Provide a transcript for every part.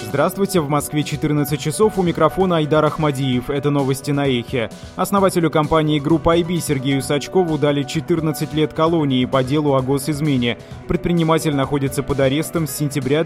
Здравствуйте, в Москве 14 часов, у микрофона Айдар Ахмадиев. Это новости на Эхе. Основателю компании Group IB Сергею Сачкову дали 14 лет колонии по делу о госизмене. Предприниматель находится под арестом с сентября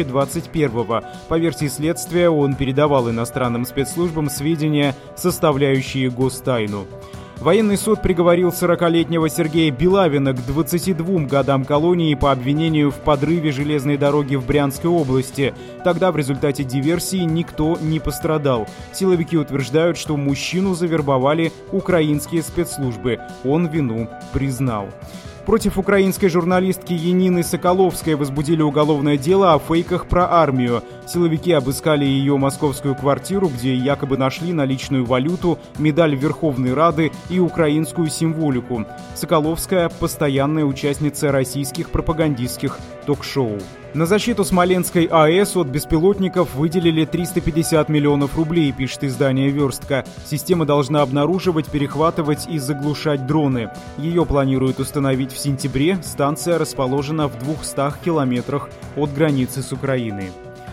2021-го. По версии следствия, он передавал иностранным спецслужбам сведения, составляющие гостайну. Военный суд приговорил 40-летнего Сергея Белавина к 22 годам колонии по обвинению в подрыве железной дороги в Брянской области. Тогда в результате диверсии никто не пострадал. Силовики утверждают, что мужчину завербовали украинские спецслужбы. Он вину признал. Против украинской журналистки Янины Соколовской возбудили уголовное дело о фейках про армию. Силовики обыскали ее московскую квартиру, где якобы нашли наличную валюту, медаль Верховной Рады и украинскую символику. Соколовская – постоянная участница российских пропагандистских ток-шоу. На защиту Смоленской АЭС от беспилотников выделили 350 миллионов рублей, пишет издание «Верстка». Система должна обнаруживать, перехватывать и заглушать дроны. Ее планируют установить в сентябре. Станция расположена в 200 километрах от границы с Украиной.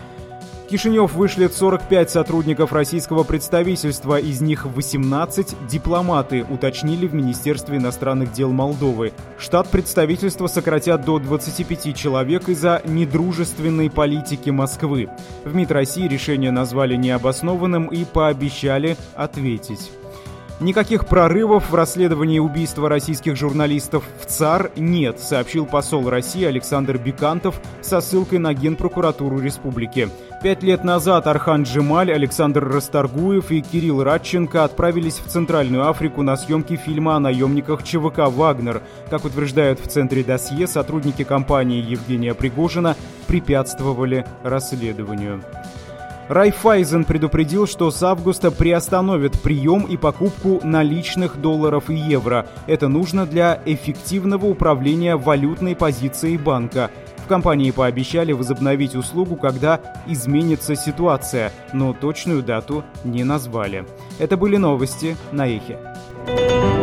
Кишинев вышлет 45 сотрудников российского представительства, из них 18 – дипломаты, уточнили в Министерстве иностранных дел Молдовы. Штат представительства сократят до 25 человек из-за недружественной политики Москвы. В МИД России решение назвали необоснованным и пообещали ответить. Никаких прорывов в расследовании убийства российских журналистов в ЦАР нет, сообщил посол России Александр Бекантов со ссылкой на Генпрокуратуру Республики. 5 лет назад Архан Джемаль, Александр Расторгуев и Кирилл Радченко отправились в Центральную Африку на съемки фильма о наемниках ЧВК «Вагнер». Как утверждают в Центре досье, сотрудники компании Евгения Пригожина препятствовали расследованию. Райффайзен предупредил, что с августа приостановит прием и покупку наличных долларов и евро. Это нужно для эффективного управления валютной позицией банка. В компании пообещали возобновить услугу, когда изменится ситуация, но точную дату не назвали. Это были новости на Эхе.